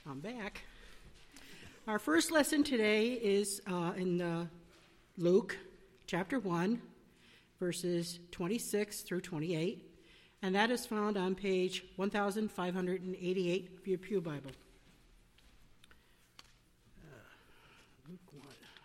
I'm back. Our first lesson today is in Luke chapter 1, verses 26 through 28, and that is found on page 1588 of your Pew Bible. Luke 1,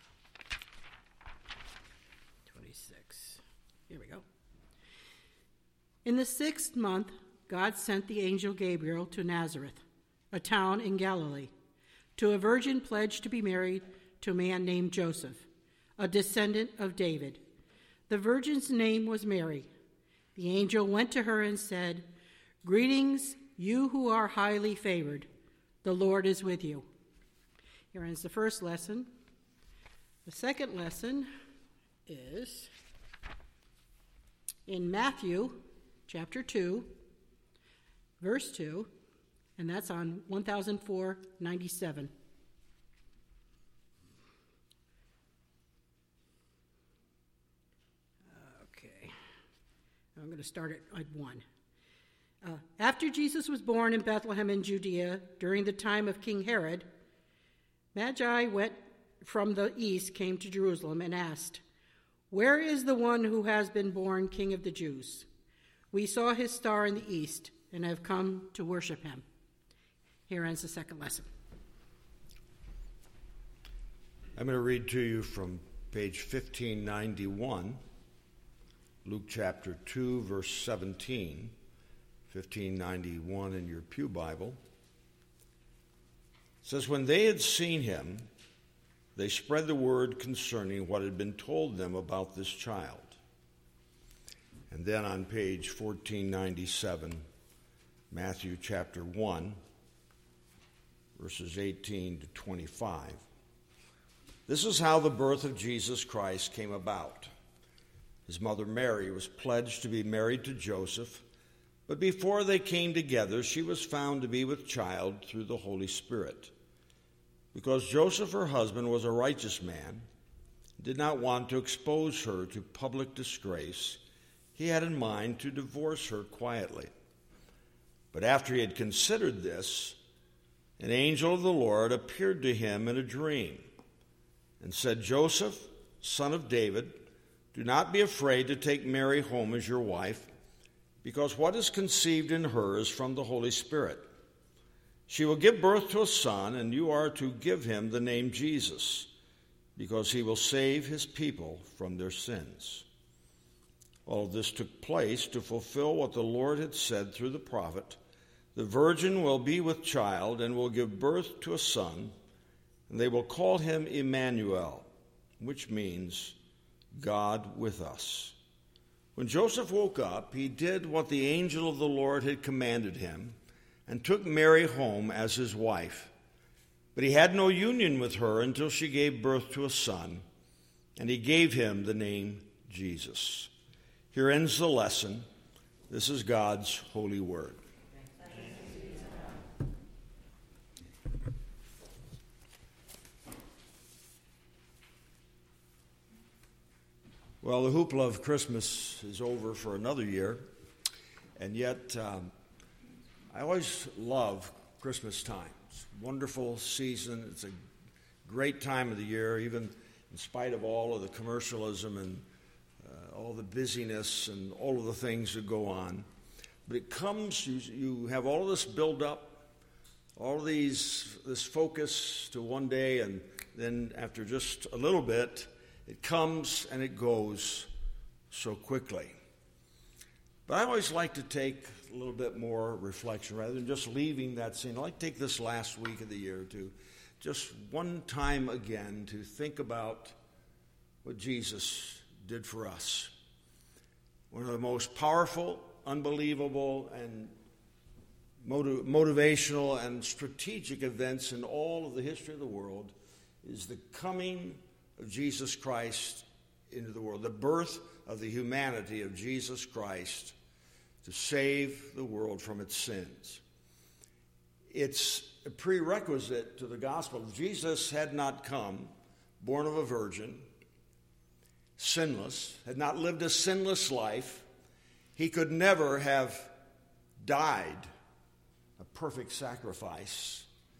26. Here we go. In the 6th month, God sent the angel Gabriel to Nazareth, a town in Galilee, to a virgin pledged to be married to a man named Joseph, a descendant of David. The virgin's name was Mary. The angel went to her and said, "Greetings, you who are highly favored. The Lord is with you." Here ends the first lesson. The second lesson is in Matthew chapter 2, verse 2, and that's on 1497. Okay, I'm going to start at 1. After Jesus was born in Bethlehem in Judea during the time of King Herod, Magi went from the east, came to Jerusalem and asked, "Where is the one who has been born King of the Jews? We saw his star in the east and have come to worship him." Here ends the second lesson. I'm going to read to you from page 1591, Luke chapter 2, verse 17, 1591 in your Pew Bible. It says, "When they had seen him, they spread the word concerning what had been told them about this child." And then on page 1497, Matthew chapter 1, verses 18 to 25. This is how the birth of Jesus Christ came about. His mother Mary was pledged to be married to Joseph, but before they came together, she was found to be with child through the Holy Spirit. Because Joseph, her husband, was a righteous man, did not want to expose her to public disgrace, he had in mind to divorce her quietly. But after he had considered this, an angel of the Lord appeared to him in a dream and said, "Joseph, son of David, do not be afraid to take Mary home as your wife, because what is conceived in her is from the Holy Spirit. She will give birth to a son, and you are to give him the name Jesus, because he will save his people from their sins." All of this took place to fulfill what the Lord had said through the prophet, "The virgin will be with child and will give birth to a son, and they will call him Emmanuel," which means God with us. When Joseph woke up, he did what the angel of the Lord had commanded him and took Mary home as his wife. But he had no union with her until she gave birth to a son, and he gave him the name Jesus. Here ends the lesson. This is God's holy word. Well, the hoopla of Christmas is over for another year, and yet I always love Christmas time. It's a wonderful season. It's a great time of the year, even in spite of all of the commercialism and all the busyness and all of the things that go on. But it comes, you have all of this build up, all of this focus to one day, and then after just a little bit, it comes and it goes so quickly. But I always like to take a little bit more reflection rather than just leaving that scene. I like to take this last week of the year to just one time again to think about what Jesus did for us. One of the most powerful, unbelievable, and motivational and strategic events in all of the history of the world is the coming of Jesus Christ into the world, the birth of the humanity of Jesus Christ to save the world from its sins. It's a prerequisite to the gospel. If Jesus had not come, born of a virgin, sinless, had not lived a sinless life, he could never have died a perfect sacrifice.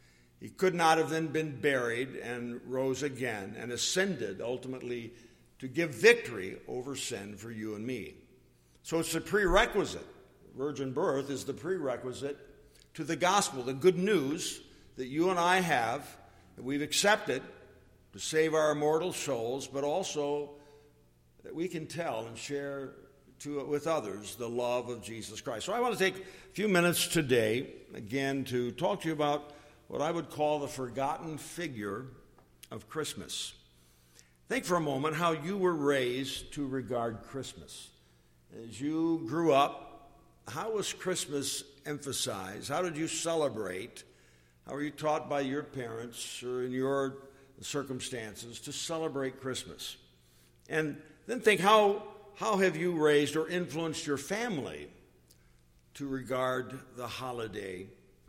He could not have then been buried and rose again and ascended ultimately to give victory over sin for you and me. So it's a prerequisite. Virgin birth is the prerequisite to the gospel, the good news that you and I have, that we've accepted to save our immortal souls, but also that we can tell and share with others the love of Jesus Christ. So I want to take a few minutes today, again, to talk to you about what I would call the forgotten figure of Christmas. Think for a moment how you were raised to regard Christmas. As you grew up, how was Christmas emphasized? How did you celebrate? How were you taught by your parents or in your circumstances to celebrate Christmas? And then think, how have you raised or influenced your family to regard the holiday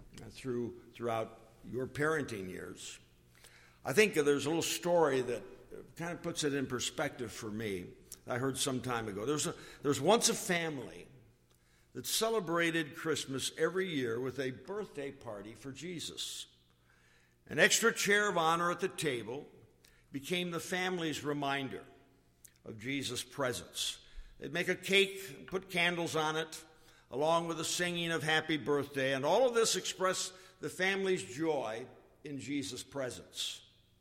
throughout your parenting years? I think there's a little story that kind of puts it in perspective for me. I heard some time ago. There's once a family that celebrated Christmas every year with a birthday party for Jesus. An extra chair of honor at the table became the family's reminder of Jesus' presence. They'd make a cake, put candles on it, along with the singing of Happy Birthday, and all of this expressed the family's joy in Jesus' presence.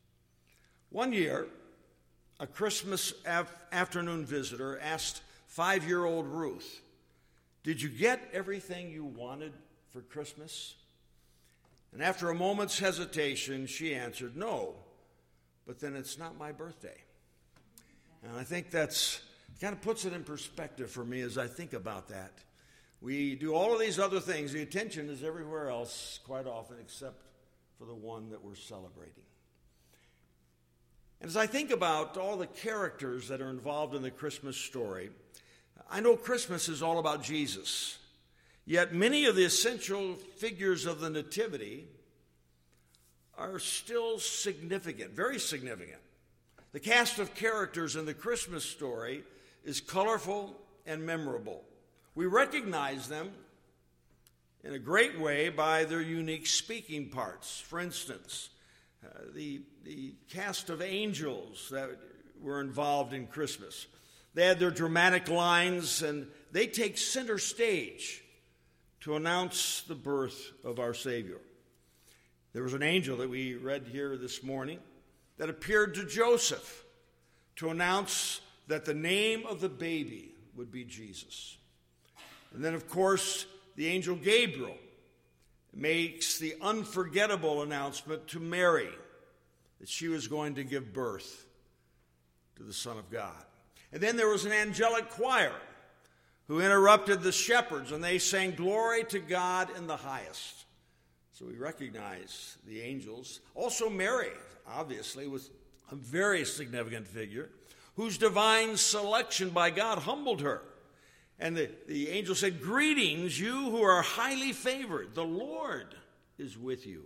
One year, a Christmas afternoon visitor asked 5-year-old Ruth, "Did you get everything you wanted for Christmas?" And after a moment's hesitation, she answered, "No, but then it's not my birthday." And I think that's kind of puts it in perspective for me as I think about that. We do all of these other things. The attention is everywhere else quite often except for the one that we're celebrating. And as I think about all the characters that are involved in the Christmas story, I know Christmas is all about Jesus. Yet many of the essential figures of the Nativity are still significant, very significant. The cast of characters in the Christmas story is colorful and memorable. We recognize them in a great way by their unique speaking parts. For instance, the cast of angels that were involved in Christmas. They had their dramatic lines, and they take center stage to announce the birth of our Savior. There was an angel that we read here this morning that appeared to Joseph to announce that the name of the baby would be Jesus. And then, of course, the angel Gabriel makes the unforgettable announcement to Mary that she was going to give birth to the Son of God. And then there was an angelic choir who interrupted the shepherds, and they sang, "Glory to God in the highest." So we recognize the angels. Also Mary, obviously, was a very significant figure whose divine selection by God humbled her. And the angel said, "Greetings, you who are highly favored. The Lord is with you."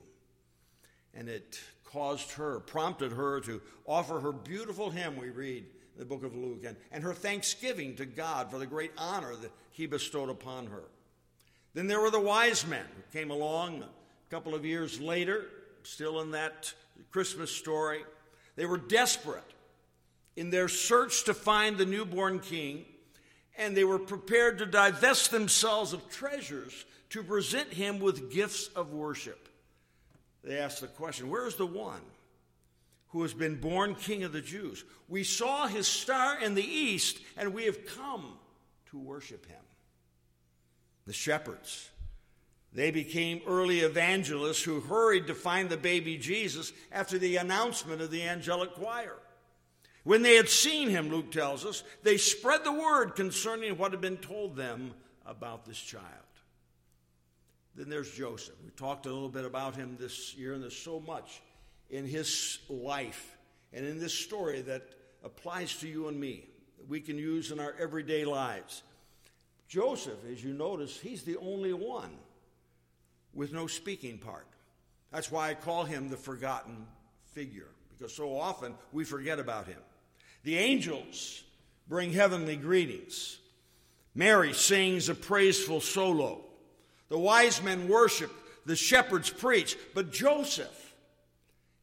And it prompted her to offer her beautiful hymn, we read in the book of Luke, and her thanksgiving to God for the great honor that he bestowed upon her. Then there were the wise men who came along a couple of years later, still in that Christmas story. They were desperate in their search to find the newborn king, and they were prepared to divest themselves of treasures to present him with gifts of worship. They asked the question, "Where is the one who has been born King of the Jews? We saw his star in the east, and we have come to worship him." The shepherds, they became early evangelists who hurried to find the baby Jesus after the announcement of the angelic choir. When they had seen him, Luke tells us, they spread the word concerning what had been told them about this child. Then there's Joseph. We talked a little bit about him this year, and there's so much in his life and in this story that applies to you and me that we can use in our everyday lives. Joseph, as you notice, he's the only one with no speaking part. That's why I call him the forgotten figure, because so often we forget about him. The angels bring heavenly greetings. Mary sings a praiseful solo. The wise men worship. The shepherds preach. But Joseph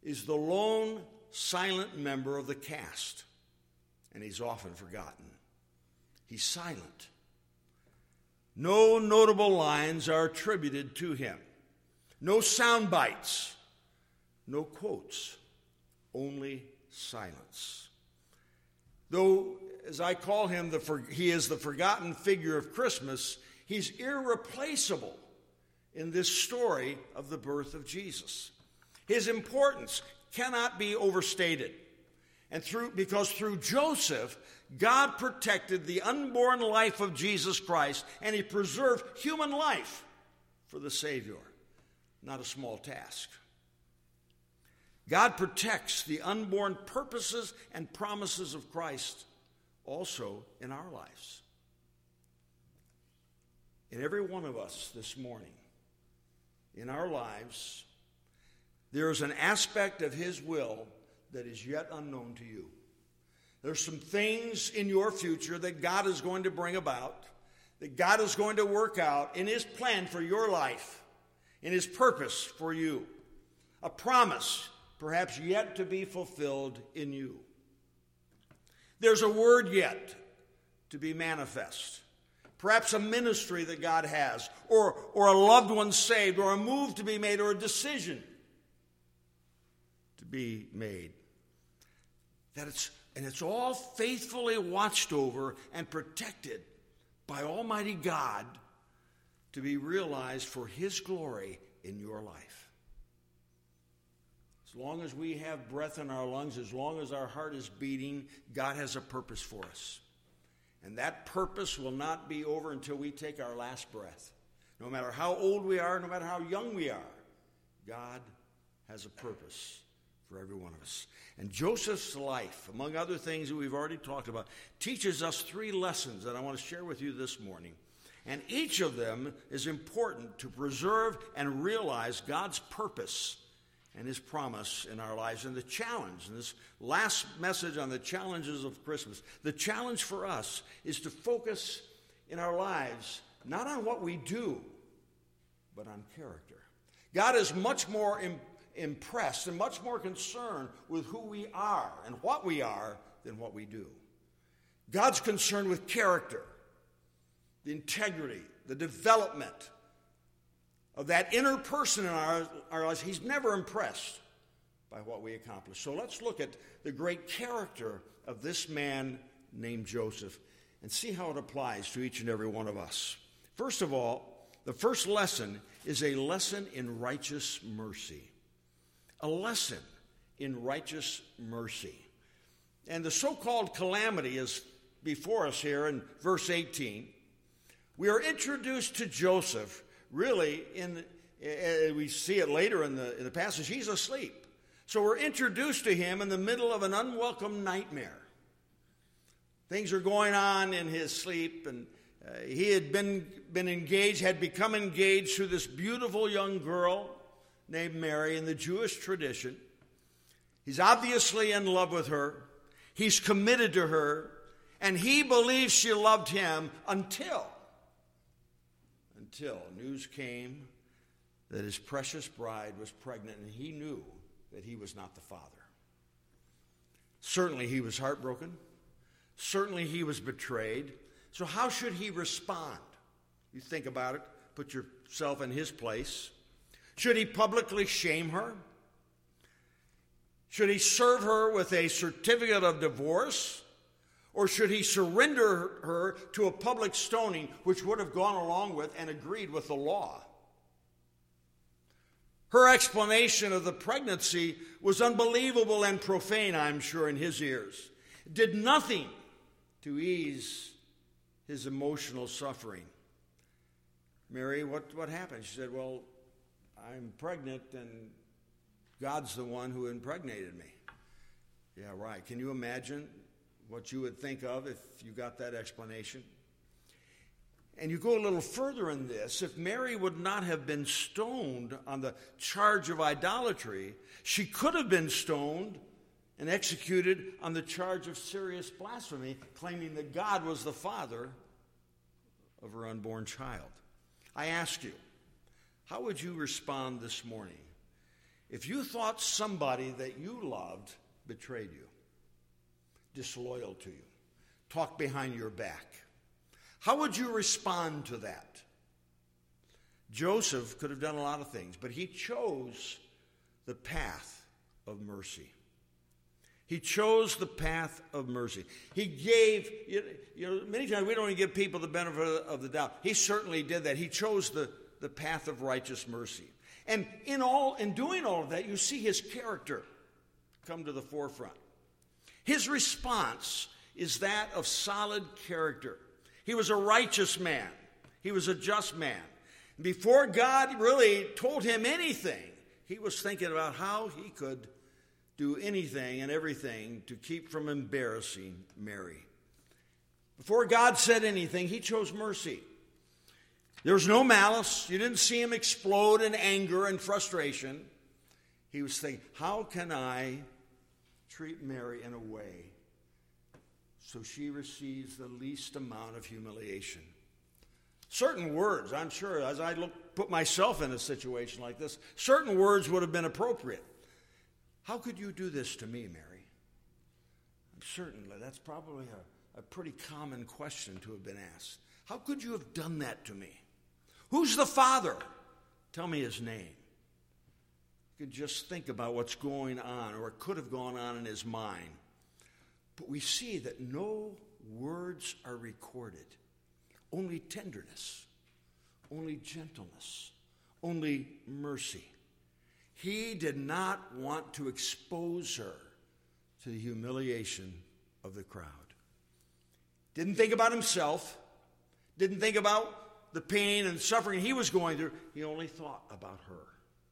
is the lone silent member of the cast, and he's often forgotten. He's silent. No notable lines are attributed to him. No sound bites. No quotes. Only silence. Though, as I call him, he is the forgotten figure of Christmas, he's irreplaceable in this story of the birth of Jesus. His importance cannot be overstated. And because through Joseph, God protected the unborn life of Jesus Christ, and he preserved human life for the Savior. Not a small task. God protects the unborn purposes and promises of Christ also in our lives. In every one of us this morning, in our lives, there is an aspect of his will that is yet unknown to you. There's some things in your future that God is going to bring about, that God is going to work out in his plan for your life, in his purpose for you. A promise perhaps yet to be fulfilled in you. There's a word yet to be manifest. Perhaps a ministry that God has, or a loved one saved, or a move to be made, or a decision to be made. It's all faithfully watched over and protected by Almighty God to be realized for his glory in your life. As long as we have breath in our lungs, as long as our heart is beating, God has a purpose for us. And that purpose will not be over until we take our last breath. No matter how old we are, no matter how young we are, God has a purpose for every one of us. And Joseph's life, among other things that we've already talked about, teaches us 3 lessons that I want to share with you this morning. And each of them is important to preserve and realize God's purpose and his promise in our lives. And the challenge, and this last message on the challenges of Christmas, the challenge for us is to focus in our lives not on what we do, but on character. God is much more impressed and much more concerned with who we are and what we are than what we do. God's concerned with character, the integrity, the development of that inner person in our lives. He's never impressed by what we accomplish. So let's look at the great character of this man named Joseph and see how it applies to each and every one of us. First of all, the first lesson is a lesson in righteous mercy. A lesson in righteous mercy. And the so-called calamity is before us here in verse 18. We are introduced to Joseph really we see it later in the passage. He's asleep. So we're introduced to him in the middle of an unwelcome nightmare. Things are going on in his sleep, and he had been engaged, had become engaged to this beautiful young girl named Mary in the Jewish tradition. He's obviously in love with her. He's committed to her, and he believes she loved him until news came that his precious bride was pregnant, and he knew that he was not the father. Certainly he was heartbroken. Certainly he was betrayed. So how should he respond? You think about it. Put yourself in his place. Should he publicly shame her? Should he serve her with a certificate of divorce? Or should he surrender her to a public stoning, which would have gone along with and agreed with the law? Her explanation of the pregnancy was unbelievable and profane, I'm sure, in his ears. It did nothing to ease his emotional suffering. Mary, what happened? She said, well, I'm pregnant and God's the one who impregnated me. Yeah, right. Can you imagine what you would think of if you got that explanation? And you go a little further in this. If Mary would not have been stoned on the charge of idolatry, she could have been stoned and executed on the charge of serious blasphemy, claiming that God was the father of her unborn child. I ask you, how would you respond this morning If you thought somebody that you loved betrayed you, disloyal to you, talked behind your back, how would you respond to that? Joseph could have done a lot of things, but he chose the path of mercy. He chose the path of mercy. He gave, many times we don't even give people the benefit of the doubt. He certainly did that. He chose the path of righteous mercy. And in doing all of that, you see his character come to the forefront. His response is that of solid character. He was a righteous man. He was a just man. Before God really told him anything, he was thinking about how he could do anything and everything to keep from embarrassing Mary. Before God said anything, he chose mercy. There was no malice. You didn't see him explode in anger and frustration. He was thinking, how can I treat Mary in a way so she receives the least amount of humiliation? Certain words, I'm sure, as I put myself in a situation like this, certain words would have been appropriate. How could you do this to me, Mary? Certainly, that's probably a pretty common question to have been asked. How could you have done that to me? Who's the father? Tell me his name. You could just think about what's going on, or it could have gone on in his mind. But we see that no words are recorded. Only tenderness, only gentleness, only mercy. He did not want to expose her to the humiliation of the crowd. Didn't think about himself, didn't think about the pain and suffering he was going through. He only thought about her.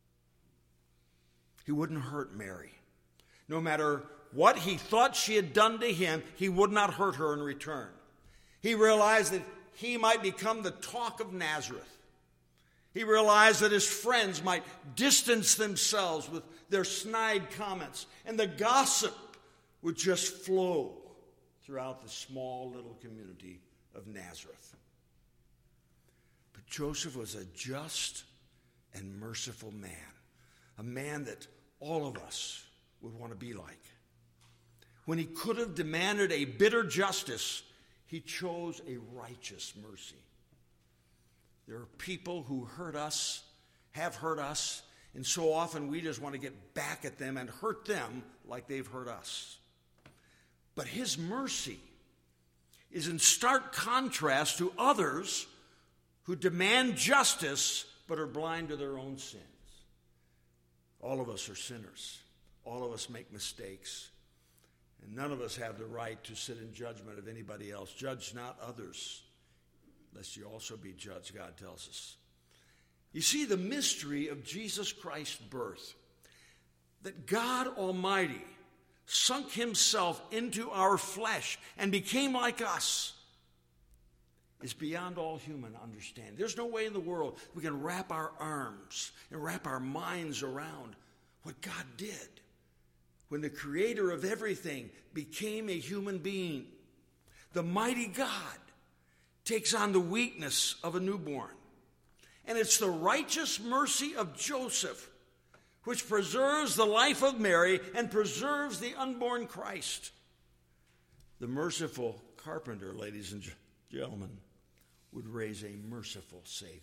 He wouldn't hurt Mary. No matter what he thought she had done to him, he would not hurt her in return. He realized that he might become the talk of Nazareth. He realized that his friends might distance themselves with their snide comments, and the gossip would just flow throughout the small little community of Nazareth. But Joseph was a just and merciful man, a man that all of us would want to be like. When he could have demanded a bitter justice, he chose a righteous mercy. There are people who hurt us, have hurt us, and so often we just want to get back at them and hurt them like they've hurt us. But his mercy is in stark contrast to others who demand justice but are blind to their own sins. All of us are sinners. All of us make mistakes. And none of us have the right to sit in judgment of anybody else. Judge not others, lest you also be judged, God tells us. You see the mystery of Jesus Christ's birth, that God Almighty sunk himself into our flesh and became like us, is beyond all human understanding. There's no way in the world we can wrap our arms and wrap our minds around what God did when the creator of everything became a human being. The mighty God takes on the weakness of a newborn. And it's the righteous mercy of Joseph which preserves the life of Mary and preserves the unborn Christ. The merciful carpenter, ladies and gentlemen, would raise a merciful Savior.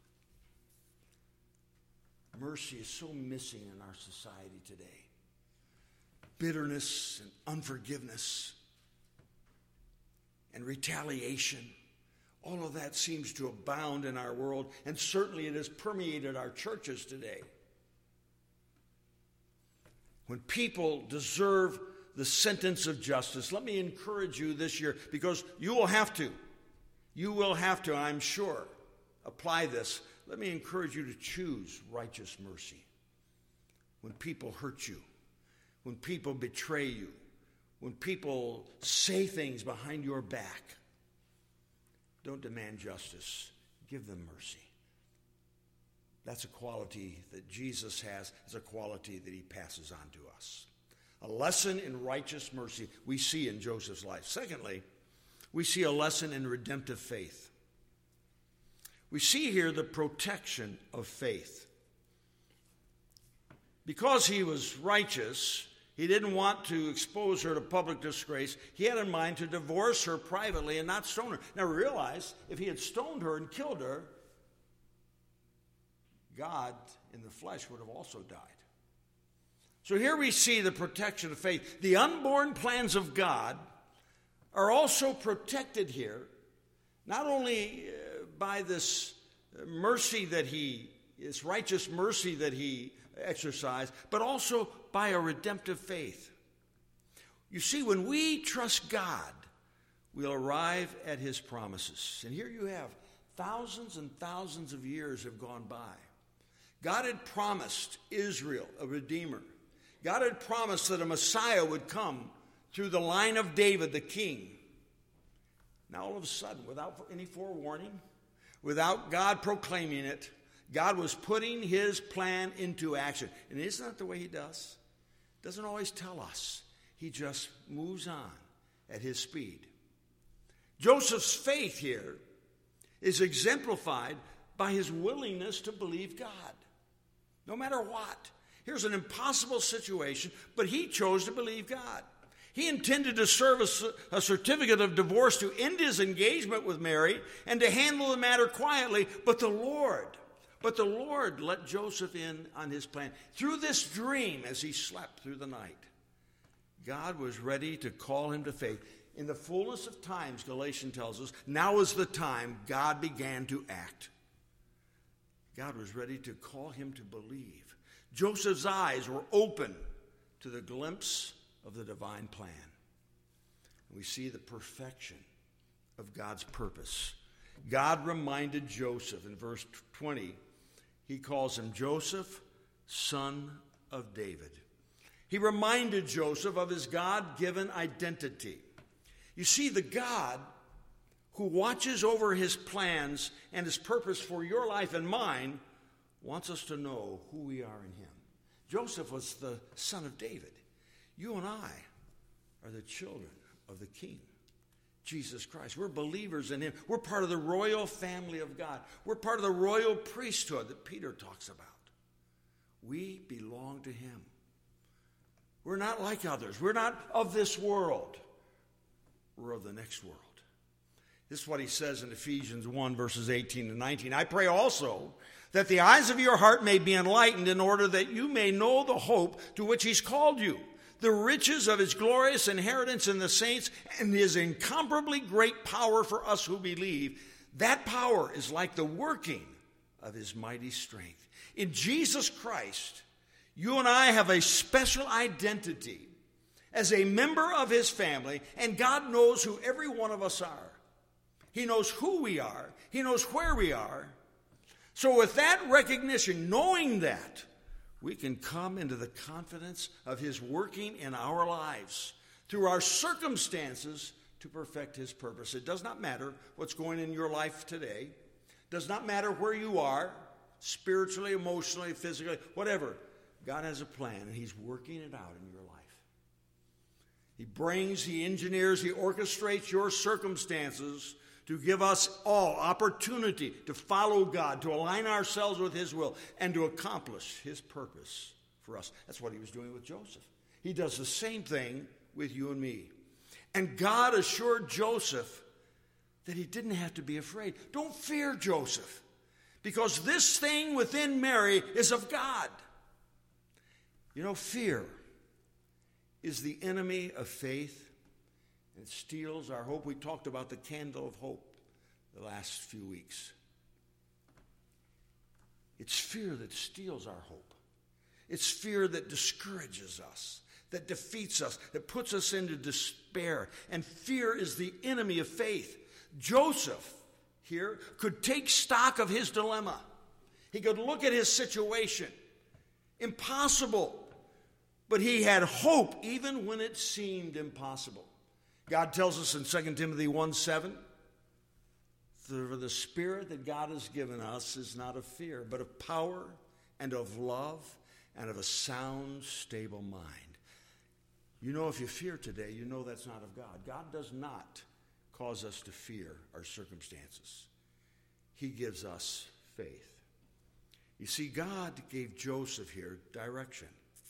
Mercy is so missing in our society today. Bitterness and unforgiveness and retaliation, all of that seems to abound in our world, and certainly it has permeated our churches today. When people deserve the sentence of justice, let me encourage you this year, because you will have to, I'm sure, apply this. Let me encourage you to choose righteous mercy. When people hurt you, when people betray you, when people say things behind your back, don't demand justice. Give them mercy. That's a quality that Jesus has. It's a quality that he passes on to us. A lesson in righteous mercy we see in Joseph's life. Secondly, we see a lesson in redemptive faith. We see here the protection of faith. Because he was righteous, he didn't want to expose her to public disgrace. He had in mind to divorce her privately and not stone her. Now realize, if he had stoned her and killed her, God in the flesh would have also died. So here we see the protection of faith. The unborn plans of God are also protected here, not only by this mercy that this righteous mercy that he exercised, but also by a redemptive faith. You see, when we trust God, we'll arrive at his promises. And here you have thousands and thousands of years have gone by. God had promised Israel a redeemer. God had promised that a Messiah would come through the line of David, the king. Now all of a sudden, without any forewarning, without God proclaiming it, God was putting his plan into action. And isn't that the way he does? Doesn't always tell us. He just moves on at his speed. Joseph's faith here is exemplified by his willingness to believe God, no matter what. Here's an impossible situation, but he chose to believe God. He intended to serve a certificate of divorce to end his engagement with Mary and to handle the matter quietly, but the Lord let Joseph in on his plan. Through this dream, as he slept through the night, God was ready to call him to faith. In the fullness of times, Galatians tells us, now is the time God began to act. God was ready to call him to believe. Joseph's eyes were open to the glimpse of the divine plan. We see the perfection of God's purpose. God reminded Joseph in verse 20, he calls him Joseph, son of David. He reminded Joseph of his God-given identity. You see, the God who watches over his plans and his purpose for your life and mine wants us to know who we are in him. Joseph was the son of David. You and I are the children of the King, Jesus Christ. We're believers in him. We're part of the royal family of God. We're part of the royal priesthood that Peter talks about. We belong to him. We're not like others. We're not of this world. We're of the next world. This is what he says in Ephesians 1, verses 18 and 19. I pray also that the eyes of your heart may be enlightened in order that you may know the hope to which he's called you, the riches of his glorious inheritance in the saints, and his incomparably great power for us who believe. That power is like the working of his mighty strength. In Jesus Christ, you and I have a special identity as a member of his family, and God knows who every one of us are. He knows who we are. He knows where we are. So with that recognition, knowing that, we can come into the confidence of his working in our lives through our circumstances to perfect his purpose. It does not matter what's going in your life today. It does not matter where you are, spiritually, emotionally, physically, whatever. God has a plan, and he's working it out in your life. He brings, he engineers, he orchestrates your circumstances to give us all opportunity to follow God, to align ourselves with his will, and to accomplish his purpose for us. That's what he was doing with Joseph. He does the same thing with you and me. And God assured Joseph that he didn't have to be afraid. Don't fear, Joseph, because this thing within Mary is of God. You know, fear is the enemy of faith. It steals our hope. We talked about the candle of hope the last few weeks. It's fear that steals our hope. It's fear that discourages us, that defeats us, that puts us into despair. And fear is the enemy of faith. Joseph here could take stock of his dilemma. He could look at his situation. Impossible. But he had hope even when it seemed impossible. God tells us in 2 Timothy 1:7, for the spirit that God has given us is not of fear, but of power and of love and of a sound, stable mind. You know, if you fear today, you know that's not of God. God does not cause us to fear our circumstances. He gives us faith. You see, God gave Joseph here direction.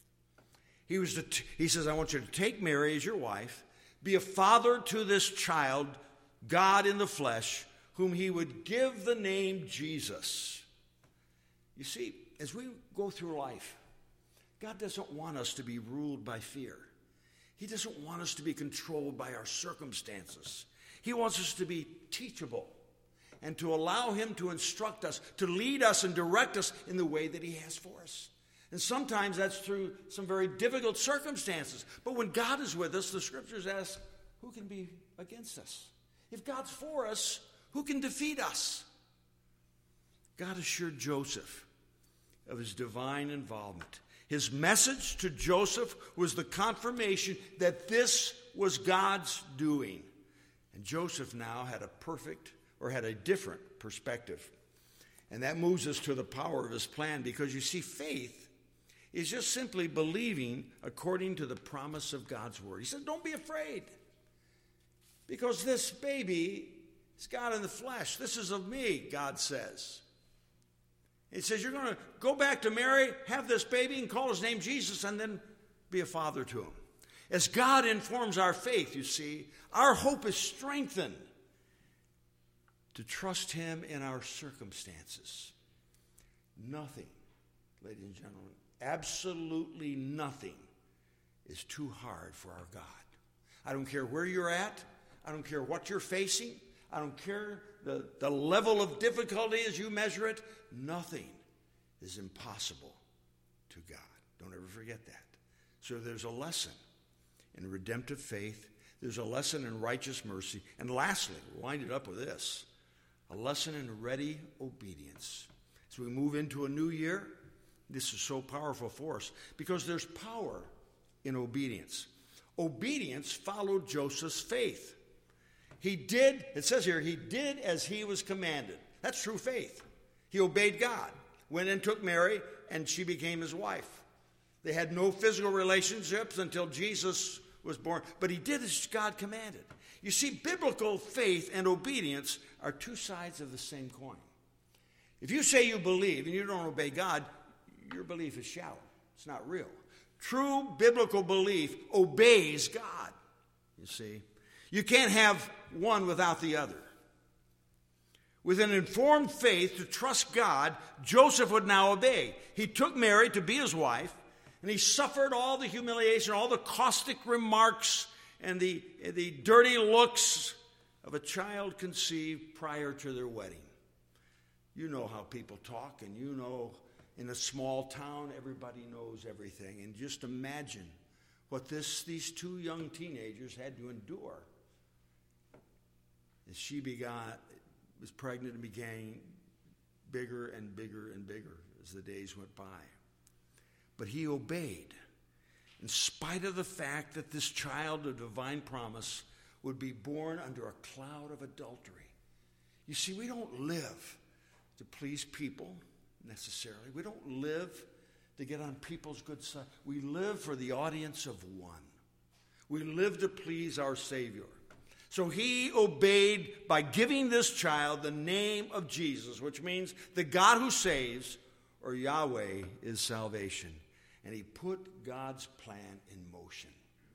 He says, I want you to take Mary as your wife, be a father to this child, God in the flesh, whom he would give the name Jesus. You see, as we go through life, God doesn't want us to be ruled by fear. He doesn't want us to be controlled by our circumstances. He wants us to be teachable and to allow him to instruct us, to lead us and direct us in the way that he has for us. And sometimes that's through some very difficult circumstances. But when God is with us, the scriptures ask, who can be against us? If God's for us, who can defeat us? God assured Joseph of his divine involvement. His message to Joseph was the confirmation that this was God's doing. And Joseph now had a different perspective. And that moves us to the power of his plan, because you see, faith is just simply believing according to the promise of God's word. He said, don't be afraid, because this baby is God in the flesh. This is of me, God says. He says, you're going to go back to Mary, have this baby, and call his name Jesus, and then be a father to him. As God informs our faith, you see, our hope is strengthened to trust him in our circumstances. Nothing, ladies and gentlemen, absolutely nothing is too hard for our God. I don't care where you're at. I don't care what you're facing. I don't care the level of difficulty as you measure it. Nothing is impossible to God. Don't ever forget that. So there's a lesson in redemptive faith. There's a lesson in righteous mercy. And lastly, we'll wind it up with this, a lesson in ready obedience. As we move into a new year, this is so powerful for us because there's power in obedience. Obedience followed Joseph's faith. It says here, he did as he was commanded. That's true faith. He obeyed God, went and took Mary, and she became his wife. They had no physical relationships until Jesus was born, but he did as God commanded. You see, biblical faith and obedience are two sides of the same coin. If you say you believe and you don't obey God, your belief is shallow. It's not real. True biblical belief obeys God, you see. You can't have one without the other. With an informed faith to trust God, Joseph would now obey. He took Mary to be his wife, and he suffered all the humiliation, all the caustic remarks, and the dirty looks of a child conceived prior to their wedding. You know how people talk, and you know in a small town, everybody knows everything. And just imagine what these two young teenagers had to endure as she was pregnant and became bigger and bigger and bigger as the days went by. But he obeyed, in spite of the fact that this child of divine promise would be born under a cloud of adultery. You see, we don't live to please people necessarily. We don't live to get on people's good side. We live for the audience of one. We live to please our Savior. So he obeyed by giving this child the name of Jesus, which means the God who saves, or Yahweh, is salvation. And he put God's plan in motion.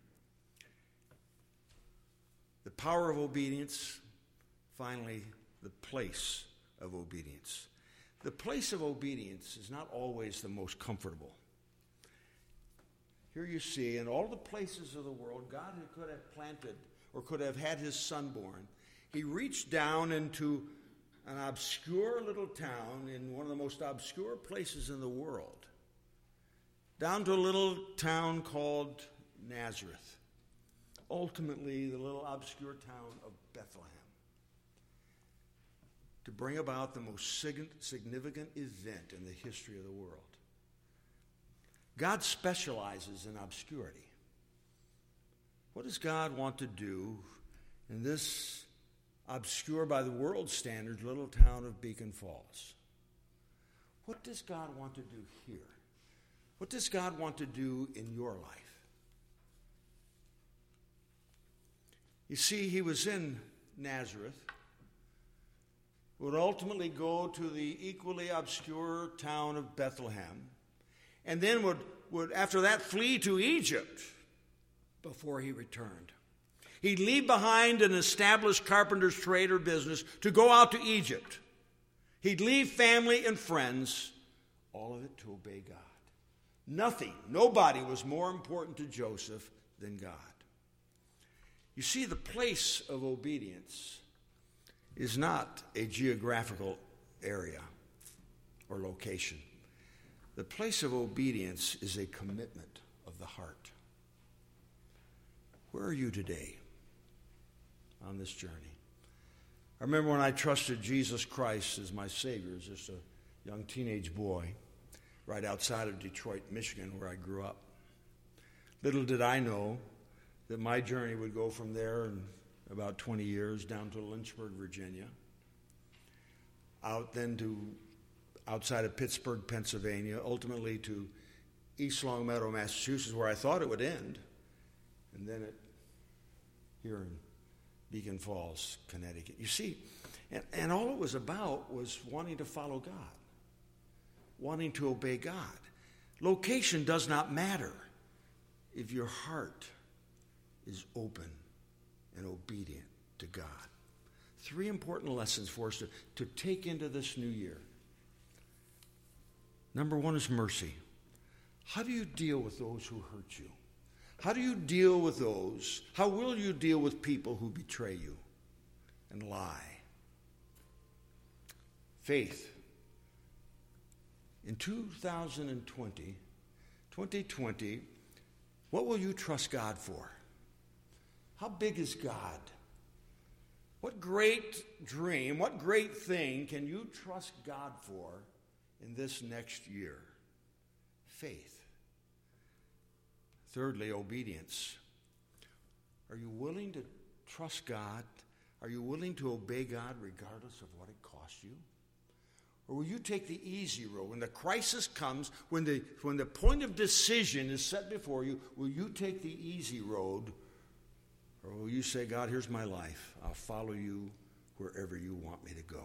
The power of obedience, finally, the place of obedience. The place of obedience is not always the most comfortable. Here you see, in all the places of the world, God could have planted or could have had his son born. He reached down into an obscure little town in one of the most obscure places in the world, down to a little town called Nazareth, ultimately the little obscure town of Bethlehem, to bring about the most significant event in the history of the world. God specializes in obscurity. What does God want to do in this obscure by the world's standards little town of Beacon Falls? What does God want to do here? What does God want to do in your life? You see, he was in Nazareth, would ultimately go to the equally obscure town of Bethlehem, and then would after that flee to Egypt before he returned. He'd leave behind an established carpenter's trade or business to go out to Egypt. He'd leave family and friends, all of it to obey God. Nothing, nobody was more important to Joseph than God. You see, the place of obedience is not a geographical area or location. The place of obedience is a commitment of the heart. Where are you today on this journey? I remember when I trusted Jesus Christ as my Savior as just a young teenage boy right outside of Detroit, Michigan, where I grew up. Little did I know that my journey would go from there in about 20 years down to Lynchburg, Virginia, out then to outside of Pittsburgh, Pennsylvania, ultimately to East Longmeadow, Massachusetts, where I thought it would end, and then here in Beacon Falls, Connecticut. You see, and all it was about was wanting to follow God, wanting to obey God. Location does not matter if your heart is open and obedient to God. 3 important lessons for us to take into this new year. Number 1 is mercy. How do you deal with those who hurt you? How do you deal with those? How will you deal with people who betray you and lie? Faith. In 2020, what will you trust God for? How big is God? What great dream, what great thing can you trust God for in this next year? Faith. Thirdly, obedience. Are you willing to trust God? Are you willing to obey God regardless of what it costs you? Or will you take the easy road? When the crisis comes, when the point of decision is set before you, will you take the easy road? Or will you say, God, here's my life. I'll follow you wherever you want me to go.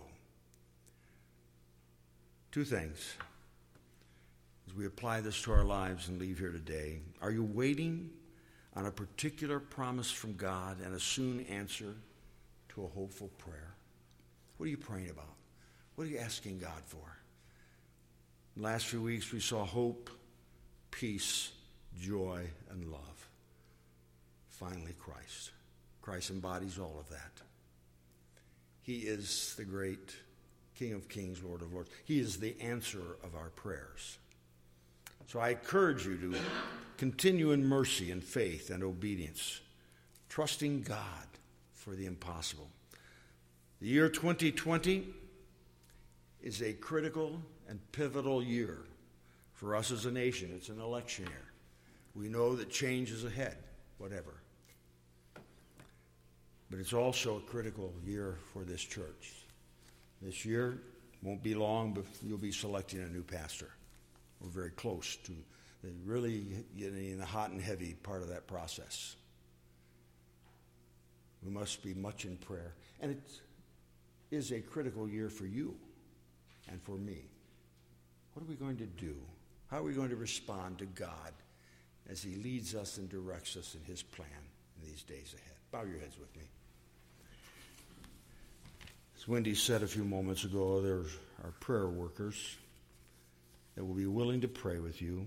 2 things as we apply this to our lives and leave here today. Are you waiting on a particular promise from God and a soon answer to a hopeful prayer? What are you praying about? What are you asking God for? In the last few weeks, we saw hope, peace, joy, and love. Finally, Christ. Christ embodies all of that. He is the great King of Kings, Lord of Lords. He is the answer of our prayers. So I encourage you to continue in mercy and faith and obedience, trusting God for the impossible. The year 2020 is a critical and pivotal year for us as a nation. It's an election year. We know that change is ahead, whatever. But it's also a critical year for this church. This year won't be long, but you'll be selecting a new pastor. We're very close to really getting in the hot and heavy part of that process. We must be much in prayer. And it is a critical year for you and for me. What are we going to do? How are we going to respond to God as he leads us and directs us in his plan in these days ahead? Bow your heads with me. As Wendy said a few moments ago, there are prayer workers that will be willing to pray with you.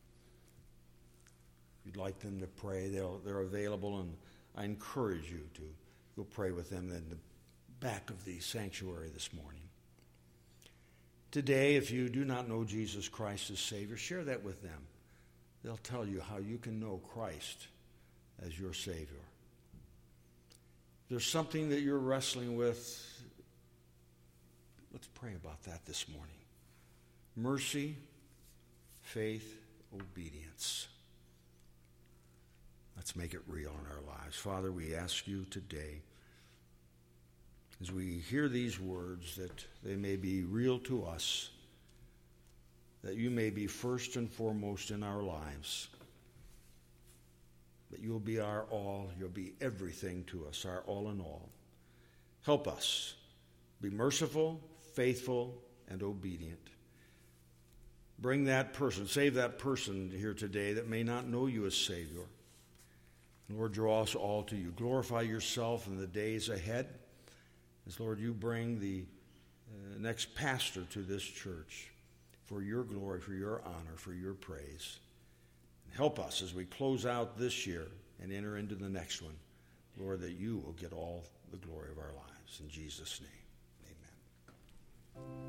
If you'd like them to pray, they're available, and I encourage you to go pray with them in the back of the sanctuary this morning. Today, if you do not know Jesus Christ as Savior, share that with them. They'll tell you how you can know Christ as your Savior. If there's something that you're wrestling with, let's pray about that this morning. Mercy, faith, obedience. Let's make it real in our lives. Father, we ask you today, as we hear these words, that they may be real to us, that you may be first and foremost in our lives, that you'll be our all, you'll be everything to us, our all in all. Help us Be merciful, faithful, and obedient. Bring that person, save that person here today that may not know you as Savior. Lord, draw us all to you. Glorify yourself in the days ahead as, Lord, you bring the next pastor to this church for your glory, for your honor, for your praise. And help us as we close out this year and enter into the next one, Lord, that you will get all the glory of our lives. In Jesus' name, amen.